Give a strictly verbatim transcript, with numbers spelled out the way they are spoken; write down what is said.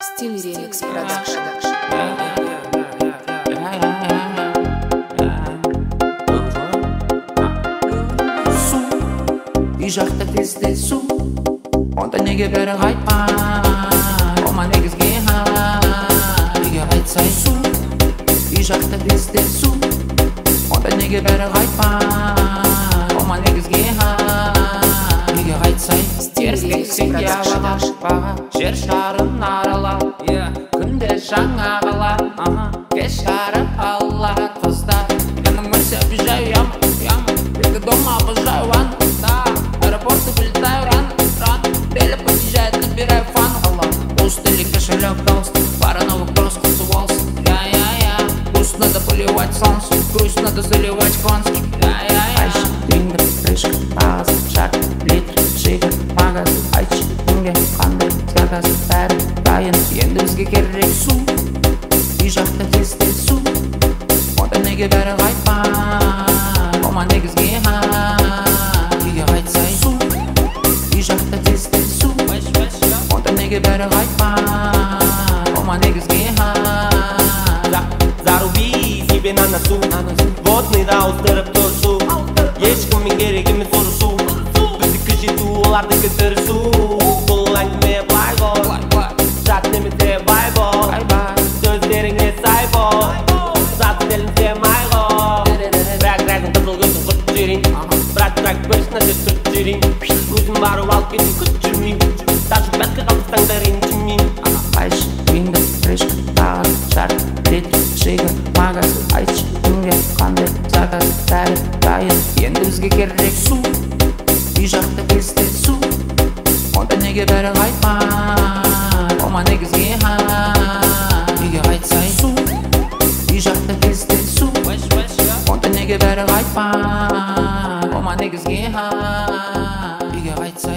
Стиль Remix Production. Су, үй жақта тезде су, онда неге бәрі қайтпай, ома негізге үйге қайтсай су, үй жақта тезде су, онда неге бәрі қайтпай, ома негізге үйге қайтсай. Теріскек сенге баға, жер шарын аралап, күнде жаңа қала, кеш жарып алар қыздар. Яным мәрсе обижаю яму, бега дома обожаю ванну, аэропорты вылетаю рано, Беля подъезжает, набираю фан. Пустый кошелек толстый, пара новых брос, кусывался. Я-я-я, грусть надо поливать солнце, грусть надо заливать конский. Я-я-я, вингер, крышка, база, шаг, литр, шигар, магаз, айчи, инге, қандай, заказ, бәрі дайын. Енді бізге керек су, үй жақта тезде су, онда неге бәрі қайтпай, ома негізге үйге қайтсай су, үй жақта тезде су, онда неге бәрі қайтпай, ома негізге Заруби себе на носу, водный да ауыстырып тұр су, ешкіммен керек емес ұрысу, біздікі жету олардікі тырысу. Бұл әңгіме былай ғой, жат немесе бай бол, сөздеріңе сай бол, заты делінсе май ғой. Бірақ рәзін қызыл көзін құт жерін, бірақ бірақ бөрсін әже тұрт жерін, өзім бару алып кетің күт жүрмейм, даже бәткі қалдыстаңдар ренжімейм. Айчи, вингер, крышка, база, шаг, литр, шигар, магаз, айчи, инге, қандай, заказ, бәрі дайын. Енді бізге керек су, үй жақта тезде су, онда неге бәрі қайтпай, ома негізге үйге қайтсай су, үй жақта тезде су, онда неге бәрі қайтпай, ома негізге үйге қайтсай.